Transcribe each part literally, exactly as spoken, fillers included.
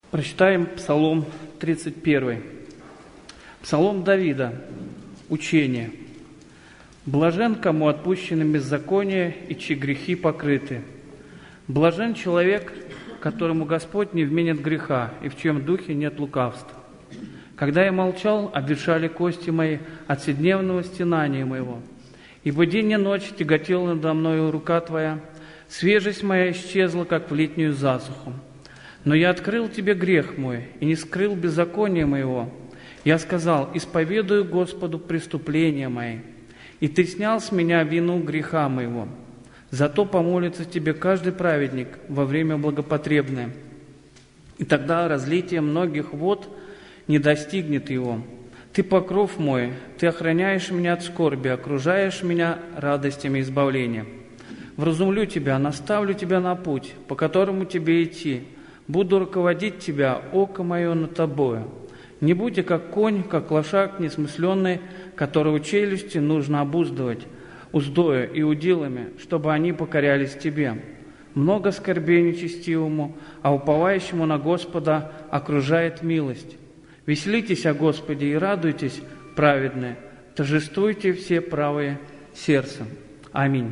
Прочитаем Псалом тридцать первый. Псалом Давида. Учение. «Блажен, кому отпущены беззакония и чьи грехи покрыты. Блажен человек, которому Господь не вменит греха, и в чьем духе нет лукавства. Когда я молчал, обветшали кости мои от вседневного стенания моего. Ибо день и ночь тяготела надо мною рука Твоя, свежесть моя исчезла, как в летнюю засуху. Но я открыл Тебе грех мой и не скрыл беззакония моего. Я сказал: исповедую Господу преступления мои, и Ты снял с меня вину греха моего. Зато помолится Тебе каждый праведник во время благопотребное, и тогда разлитие многих вод не достигнет его. Ты покров мой, Ты охраняешь меня от скорби, окружаешь меня радостями избавления. Вразумлю Тебя, наставлю Тебя на путь, по которому Тебе идти. Буду руководить Тебя, око мое над Тобою. Не будь как конь, как лошак несмысленный, которого челюсти нужно обуздывать уздою и удилами, чтобы они покорялись Тебе. Много скорбей нечестивому, а уповающему на Господа окружает милость. Веселитесь о Господе и радуйтесь, праведные, торжествуйте все правые сердцем. Аминь».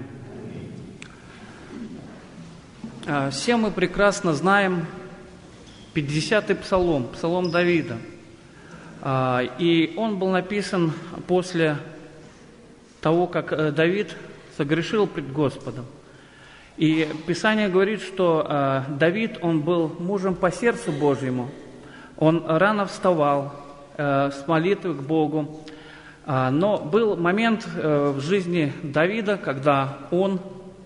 Все мы прекрасно знаем пятидесятый псалом, псалом Давида. И он был написан после того, как Давид согрешил пред Господом. И Писание говорит, что Давид, он был мужем по сердцу Божьему. Он рано вставал с молитвы к Богу. Но был момент в жизни Давида, когда он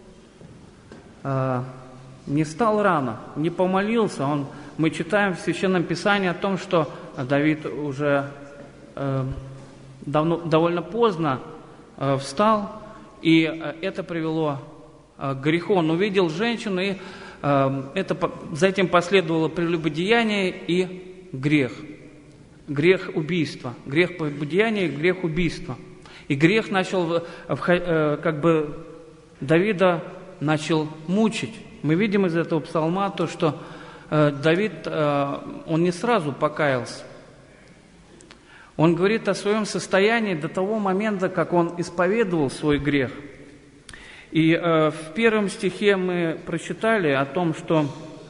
не встал рано, не помолился. Он, мы читаем в Священном Писании о том, что Давид уже э, давно, довольно поздно э, встал, и э, это привело э, к греху. Он увидел женщину, и э, это, за этим последовало прелюбодеяние и грех. Грех убийства. Грех прелюбодеяния и грех убийства. И грех начал, в, в, э, как бы, Давида начал мучить. Мы видим из этого псалма то, что э, Давид, э, он не сразу покаялся. Он говорит о своем состоянии до того момента, как он исповедовал свой грех. И э, в первом стихе мы прочитали о том, что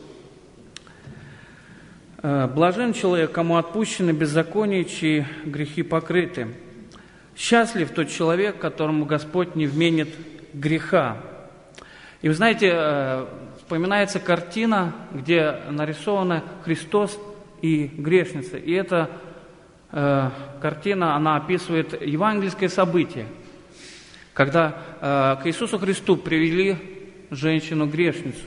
э, «блажен человек, кому отпущены беззакония, чьи грехи покрыты. Счастлив тот человек, которому Господь не вменит греха». И вы знаете, вспоминается картина, где нарисованы Христос и грешница. И эта э, картина, она описывает евангельское событие, когда э, к Иисусу Христу привели женщину-грешницу.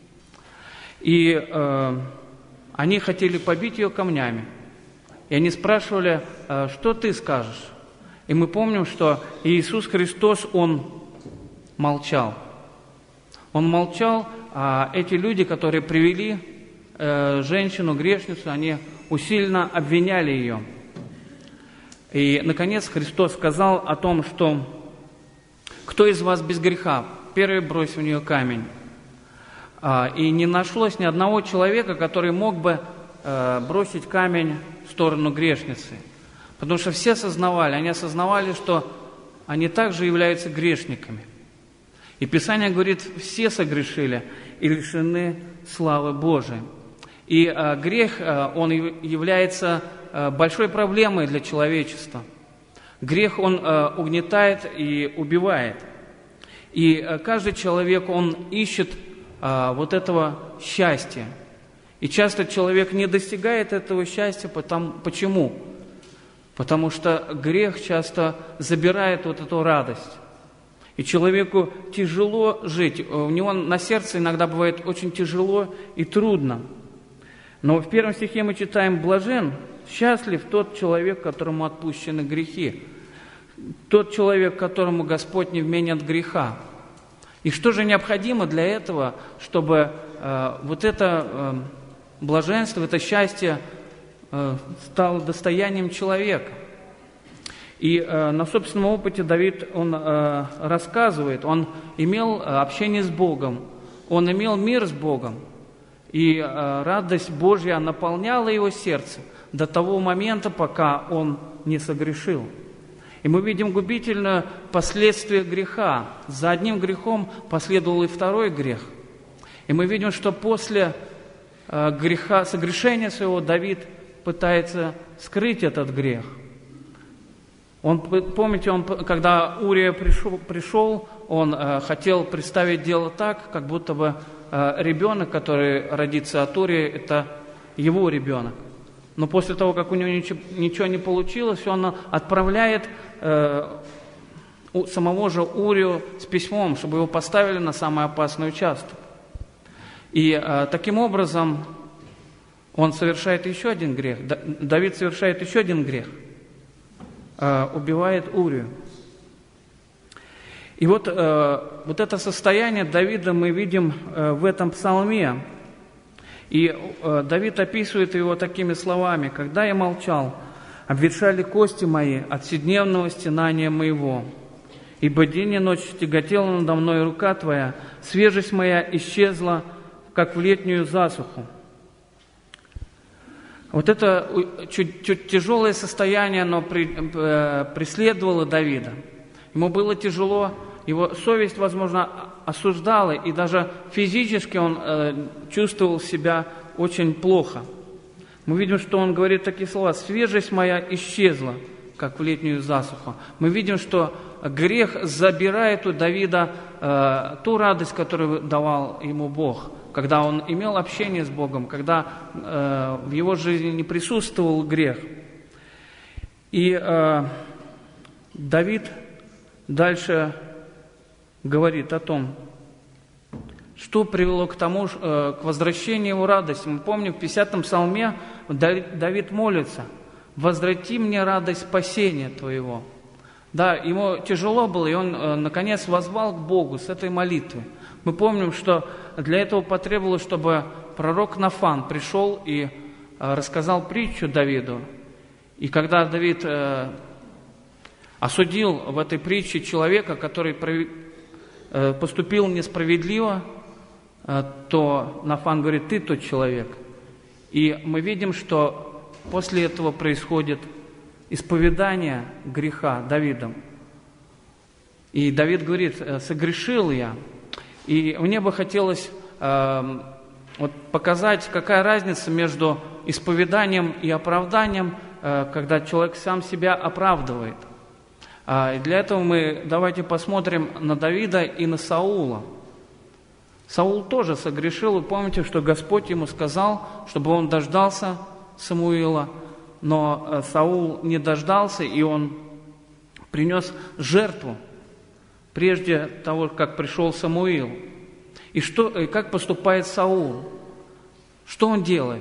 И э, они хотели побить ее камнями. И они спрашивали: э, что ты скажешь? И мы помним, что Иисус Христос, Он молчал. Он молчал, а эти люди, которые привели э, женщину-грешницу, они усиленно обвиняли ее. И, наконец, Христос сказал о том, что «кто из вас без греха? Первый брось в нее камень». А, и не нашлось ни одного человека, который мог бы э, бросить камень в сторону грешницы. Потому что все осознавали, они осознавали, что они также являются грешниками. И Писание говорит, все согрешили и лишены славы Божией. И э, грех, э, он является э, большой проблемой для человечества. Грех, он э, угнетает и убивает. И э, каждый человек, он ищет э, вот этого счастья. И часто человек не достигает этого счастья. Потому, почему? Потому что грех часто забирает вот эту радость. И человеку тяжело жить, у него на сердце иногда бывает очень тяжело и трудно. Но в первом стихе мы читаем: «Блажен, счастлив тот человек, которому отпущены грехи, тот человек, которому Господь не вменит греха». И что же необходимо для этого, чтобы э, вот это э, блаженство, это счастье э, стало достоянием человека? И э, на собственном опыте Давид, он э, рассказывает, он имел общение с Богом, он имел мир с Богом. и э, радость Божья наполняла его сердце до того момента, пока он не согрешил. И мы видим губительное последствие греха. За одним грехом последовал и второй грех. И мы видим, что после э, греха, согрешения своего Давид пытается скрыть этот грех. Он, помните, он, когда Урия пришел, пришел он э, хотел представить дело так, как будто бы э, ребенок, который родится от Урии, это его ребенок. Но после того, как у него ничего, ничего не получилось, он отправляет э, у, самого же Урию с письмом, чтобы его поставили на самый опасный участок. И э, таким образом он совершает еще один грех. Давид совершает еще один грех. Убивает Урию. И вот, вот это состояние Давида мы видим в этом псалме. И Давид описывает его такими словами: «Когда я молчал, обветшали кости мои от вседневного стенания моего. Ибо день и ночь тяготела надо мной рука Твоя, свежесть моя исчезла, как в летнюю засуху». Вот это чуть, чуть тяжелое состояние, оно при, э, преследовало Давида. Ему было тяжело, его совесть, возможно, осуждала, и даже физически он э, чувствовал себя очень плохо. Мы видим, что он говорит такие слова: «Свежесть моя исчезла, как в летнюю засуху». Мы видим, что грех забирает у Давида э, ту радость, которую давал ему Бог, когда он имел общение с Богом, когда э, в его жизни не присутствовал грех. И э, Давид дальше говорит о том, что привело к тому, э, к возвращению его радости. Мы помним, в пятидесятом псалме Давид молится: «Возврати мне радость спасения Твоего». Да, ему тяжело было, и он, э, наконец, воззвал к Богу с этой молитвы. Мы помним, что для этого потребовалось, чтобы пророк Нафан пришел и э, рассказал притчу Давиду. И когда Давид э, осудил в этой притче человека, который прови, э, поступил несправедливо, э, то Нафан говорит: «Ты тот человек». И мы видим, что после этого происходит исповедание греха Давидом. И Давид говорит: «Согрешил я». И мне бы хотелось э, вот показать, какая разница между исповеданием и оправданием, э, когда человек сам себя оправдывает. Э, и для этого мы давайте посмотрим на Давида и на Саула. Саул тоже согрешил, и помните, что Господь ему сказал, чтобы он дождался Самуила, но э, Саул не дождался, и он принес жертву прежде того, как пришел Самуил. И, что, и как поступает Саул? Что он делает?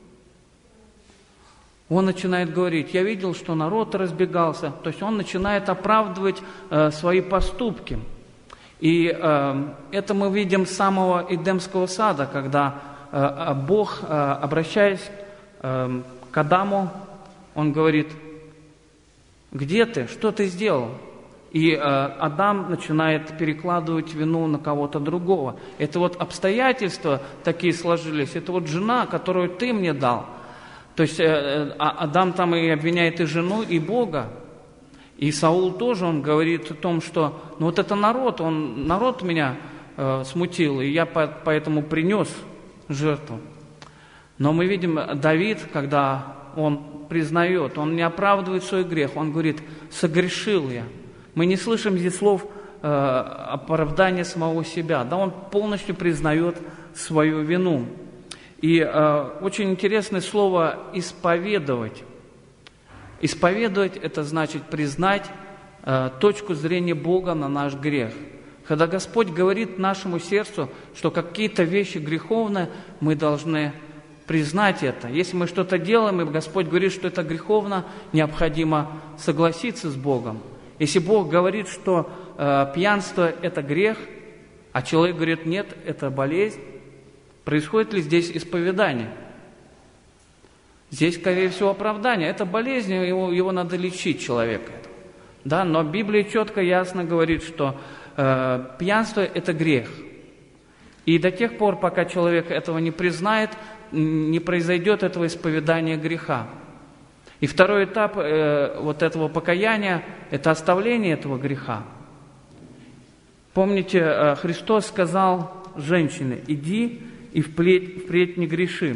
Он начинает говорить: «Я видел, что народ разбегался». То есть он начинает оправдывать э, свои поступки. И э, это мы видим с самого Эдемского сада, когда э, Бог, э, обращаясь э, к Адаму, он говорит: «Где ты? Что ты сделал?» И э, Адам начинает перекладывать вину на кого-то другого. Это вот обстоятельства такие сложились. Это вот жена, которую ты мне дал. То есть э, Адам там и обвиняет и жену, и Бога. И Саул тоже, он говорит о том, что ну вот это народ, он, народ меня э, смутил, и я по, поэтому принес жертву. Но мы видим, Давид, когда он признает, он не оправдывает свой грех, он говорит: «Согрешил я». Мы не слышим здесь слов э, оправдания самого себя. Да, он полностью признает свою вину. И э, очень интересное слово «исповедовать». Исповедовать – это значит признать э, точку зрения Бога на наш грех. Когда Господь говорит нашему сердцу, что какие-то вещи греховные, мы должны признать это. Если мы что-то делаем, и Господь говорит, что это греховно, необходимо согласиться с Богом. Если Бог говорит, что э, пьянство – это грех, а человек говорит: нет, это болезнь, происходит ли здесь исповедание? Здесь, скорее всего, оправдание. Это болезнь, его, его надо лечить человека. Да? Но Библия четко, ясно говорит, что э, пьянство – это грех. И до тех пор, пока человек этого не признает, не произойдет этого исповедания греха. И второй этап э, вот этого покаяния – это оставление этого греха. Помните, э, Христос сказал женщине: «Иди и впредь, впредь не греши».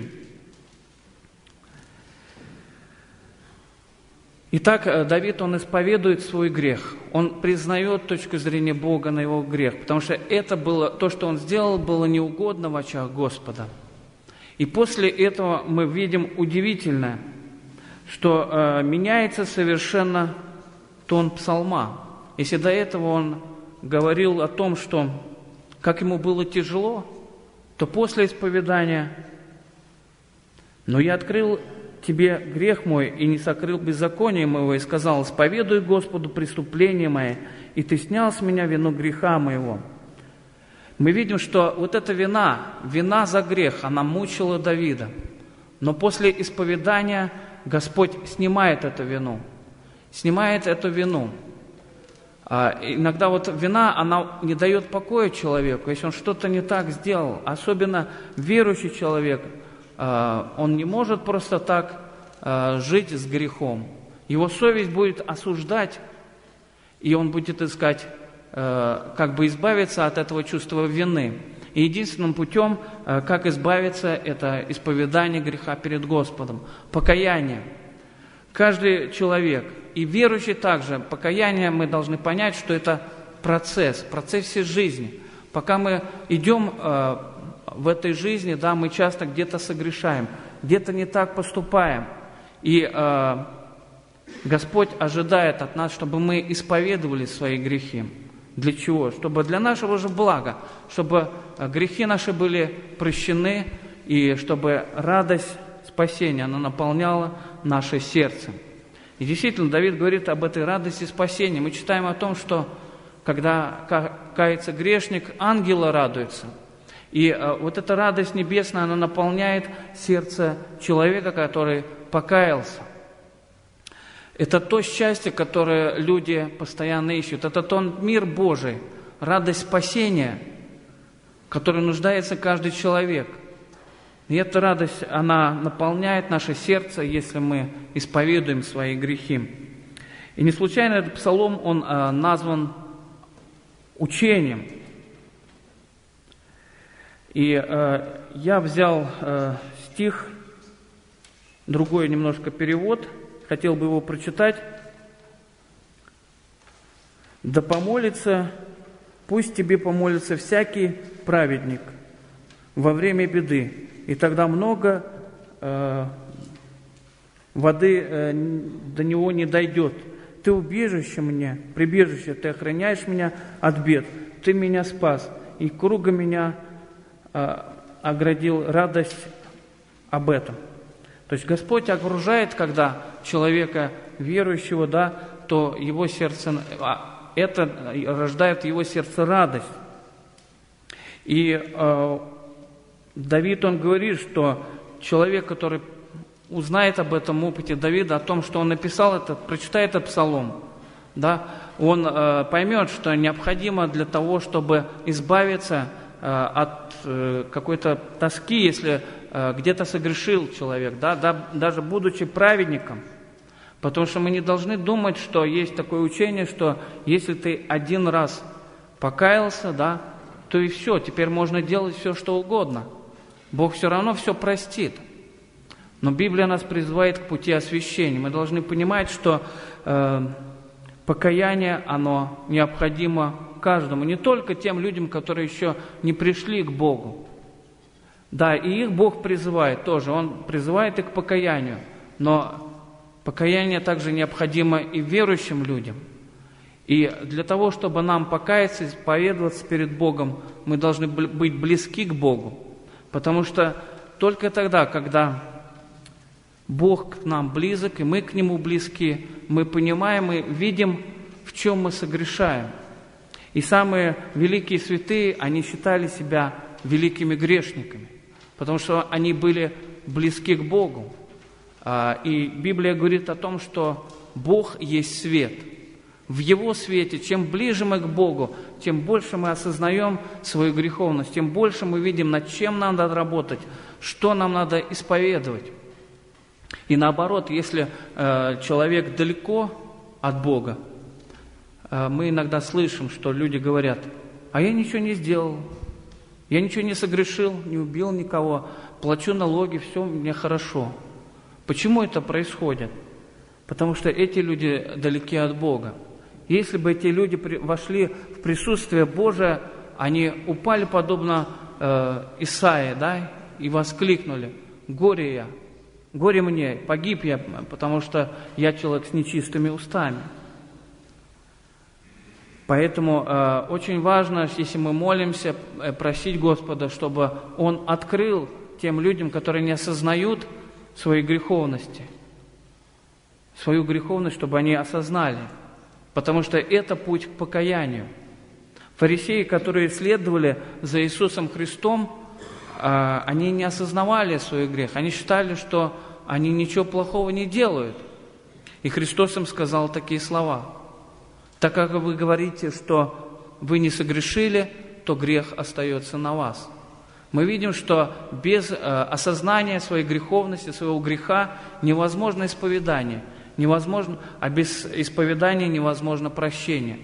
Итак, Давид, он исповедует свой грех. Он признает точку зрения Бога на его грех, потому что это было, то, что он сделал, было неугодно в очах Господа. И после этого мы видим удивительное, что э, меняется совершенно тон псалма. Если до этого он говорил о том, что как ему было тяжело, то после исповедания: «Но я открыл тебе грех мой и не сокрыл беззаконие моего, и сказал: исповедуй Господу преступление мое, и ты снял с меня вину греха моего». Мы видим, что вот эта вина, вина за грех, она мучила Давида. Но после исповедания Господь снимает эту вину, снимает эту вину. А иногда вот вина, она не дает покоя человеку, если он что-то не так сделал. Особенно верующий человек, он не может просто так жить с грехом. Его совесть будет осуждать, и он будет искать, как бы избавиться от этого чувства вины. И единственным путем, как избавиться, это исповедание греха перед Господом, покаяние. Каждый человек, и верующий также, покаяние мы должны понять, что это процесс, процесс всей жизни. Пока мы идем э, в этой жизни, да, мы часто где-то согрешаем, где-то не так поступаем. И э, Господь ожидает от нас, чтобы мы исповедовали свои грехи. Для чего? Чтобы для нашего же блага, чтобы грехи наши были прощены, и чтобы радость спасения, она наполняла наше сердце. И действительно, Давид говорит об этой радости спасения. Мы читаем о том, что когда кается грешник, ангелы радуются. И э, вот эта радость небесная, она наполняет сердце человека, который покаялся. Это то счастье, которое люди постоянно ищут. Это тот мир Божий, радость спасения, в которой нуждается каждый человек. И эта радость, она наполняет наше сердце, если мы исповедуем свои грехи. И не случайно этот псалом, он э, назван учением. И э, я взял э, стих, другой немножко перевод, хотел бы его прочитать. «Да помолится, пусть тебе помолится всякий праведник во время беды, и тогда много э, воды э, до него не дойдет. Ты убежище мне, прибежище, ты охраняешь меня от бед, ты меня спас, и круга меня э, оградил радость об этом». То есть Господь окружает, когда человека верующего, да, то его сердце, это рождает в его сердце радость. И э, Давид, он говорит, что человек, который узнает об этом опыте Давида, о том, что он написал это, прочитает этот псалом, да, он э, поймет, что необходимо для того, чтобы избавиться э, от э, какой-то тоски, если э, где-то согрешил человек, да, да, даже будучи праведником. Потому что мы не должны думать, что есть такое учение, что если ты один раз покаялся, да, то и все, теперь можно делать все, что угодно. Бог все равно все простит. Но Библия нас призывает к пути освящения. Мы должны понимать, что э, покаяние, оно необходимо каждому. Не только тем людям, которые еще не пришли к Богу. Да, и их Бог призывает тоже. Он призывает их к покаянию. Но покаяние также необходимо и верующим людям. И для того, чтобы нам покаяться, исповедоваться перед Богом, мы должны быть близки к Богу. Потому что только тогда, когда Бог к нам близок, и мы к Нему близки, мы понимаем и видим, в чем мы согрешаем. И самые великие святые, они считали себя великими грешниками, потому что они были близки к Богу. И Библия говорит о том, что Бог есть свет. В Его свете, чем ближе мы к Богу, тем больше мы осознаем свою греховность, тем больше мы видим, над чем нам надо работать, что нам надо исповедовать. И наоборот, если э, человек далеко от Бога, э, мы иногда слышим, что люди говорят: а я ничего не сделал, я ничего не согрешил, не убил никого, плачу налоги, все мне хорошо. Почему это происходит? Потому что эти люди далеки от Бога. Если бы эти люди вошли в присутствие Божие, они упали подобно э, Исаии, да, и воскликнули: горе я, горе мне, погиб я, потому что я человек с нечистыми устами. Поэтому э, очень важно, если мы молимся, э, просить Господа, чтобы Он открыл тем людям, которые не осознают своей греховности, свою греховность, чтобы они осознали. Потому что это путь к покаянию. Фарисеи, которые следовали за Иисусом Христом, э, они не осознавали свой грех. Они считали, что они ничего плохого не делают. И Христос им сказал такие слова: так как вы говорите, что вы не согрешили, то грех остается на вас. Мы видим, что без э, осознания своей греховности, своего греха невозможно исповедание, невозможно, а без исповедания невозможно прощение.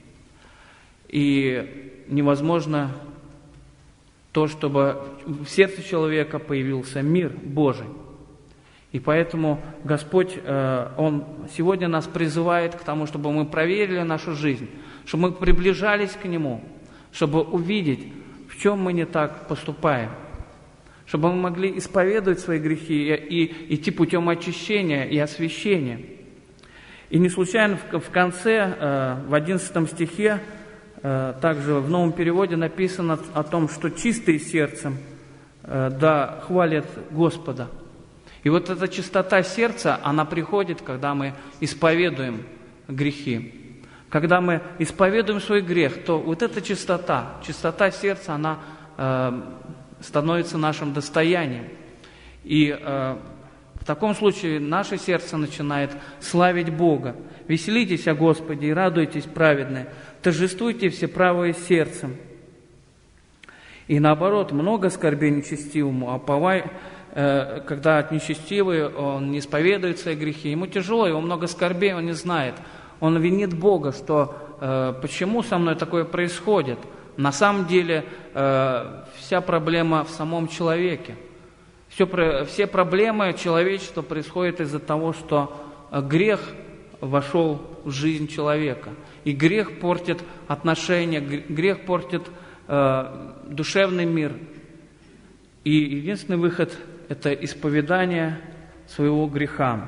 И невозможно то, чтобы в сердце человека появился мир Божий. И поэтому Господь, э, Он сегодня нас призывает к тому, чтобы мы проверили нашу жизнь, чтобы мы приближались к Нему, чтобы увидеть, в чем мы не так поступаем, чтобы мы могли исповедовать свои грехи и, и идти путем очищения и освящения. И не случайно в, в конце, э, в одиннадцатом стихе, э, также в новом переводе написано о том, что чистые сердцем э, да хвалят Господа. И вот эта чистота сердца, она приходит, когда мы исповедуем грехи. Когда мы исповедуем свой грех, то вот эта чистота, чистота сердца, она э, становится нашим достоянием. И э, в таком случае наше сердце начинает славить Бога. «Веселитесь о Господе и радуйтесь, праведные, торжествуйте все правые сердцем». И наоборот, много скорбей нечестивому, а повай... когда нечестивый, он не исповедует свои грехи, ему тяжело, его много скорбей, он не знает. Он винит Бога, что э, почему со мной такое происходит. На самом деле э, вся проблема в самом человеке. Все, все проблемы человечества происходят из-за того, что грех вошел в жизнь человека. И грех портит отношения, грех портит э, душевный мир. И единственный выход – это исповедание своего греха.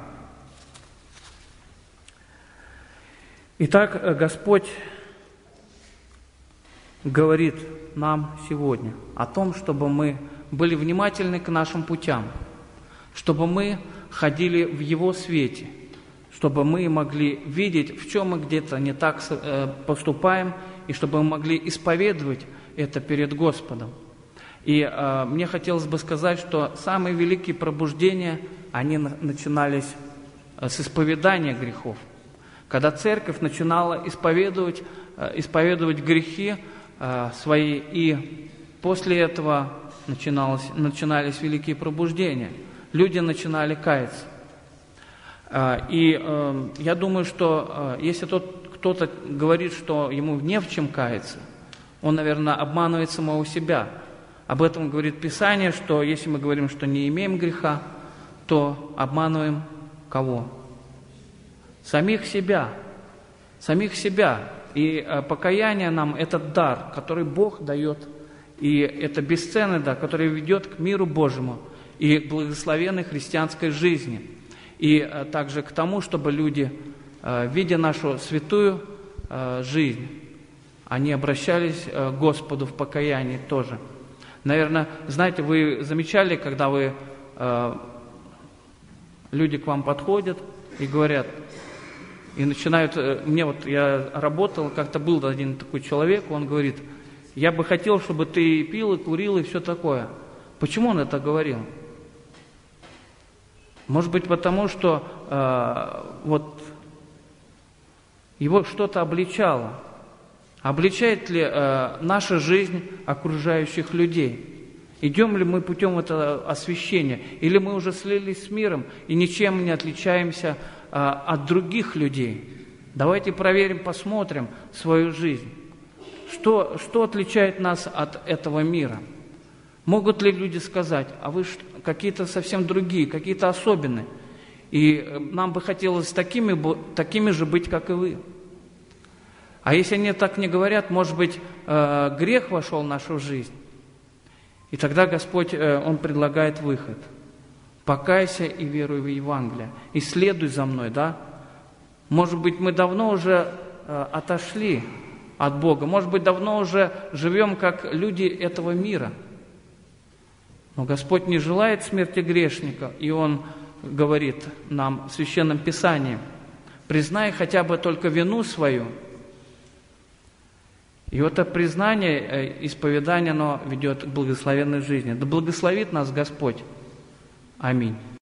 Итак, Господь говорит нам сегодня о том, чтобы мы были внимательны к нашим путям, чтобы мы ходили в Его свете, чтобы мы могли видеть, в чем мы где-то не так поступаем, и чтобы мы могли исповедовать это перед Господом. И э, мне хотелось бы сказать, что самые великие пробуждения, они на, начинались э, с исповедания грехов. Когда церковь начинала исповедовать, э, исповедовать грехи э, свои, и после этого начиналось, начинались великие пробуждения. Люди начинали каяться. Э, и э, я думаю, что э, если тот, кто-то говорит, что ему не в чем каяться, он, наверное, обманывает самого себя. Об этом говорит Писание, что если мы говорим, что не имеем греха, то обманываем кого? Самих себя. Самих себя. И э, покаяние нам – это дар, который Бог дает. И это бесценный дар, который ведет к миру Божьему и к благословенной христианской жизни. И э, также к тому, чтобы люди, э, видя нашу святую э, жизнь, они обращались э, к Господу в покаянии тоже. Наверное, знаете, вы замечали, когда вы, э, люди к вам подходят и говорят, и начинают, э, мне вот, я работал, как-то был один такой человек, он говорит, я бы хотел, чтобы ты пил и курил и все такое. Почему он это говорил? Может быть, потому что э, вот его что-то обличало. Обличает ли э, наша жизнь окружающих людей? Идем ли мы путем этого освящения? Или мы уже слились с миром и ничем не отличаемся э, от других людей? Давайте проверим, посмотрим свою жизнь. Что, что отличает нас от этого мира? Могут ли люди сказать, а вы какие-то совсем другие, какие-то особенные? И нам бы хотелось такими, такими же быть, как и вы. А если они так не говорят, может быть, э, грех вошел в нашу жизнь. И тогда Господь, э, Он предлагает выход. Покайся и веруй в Евангелие. И следуй за мной, да? Может быть, мы давно уже э, отошли от Бога. Может быть, давно уже живем, как люди этого мира. Но Господь не желает смерти грешника, и Он говорит нам в Священном Писании: признай хотя бы только вину свою. И вот это признание, исповедание, оно ведет к благословенной жизни. Да благословит нас Господь. Аминь.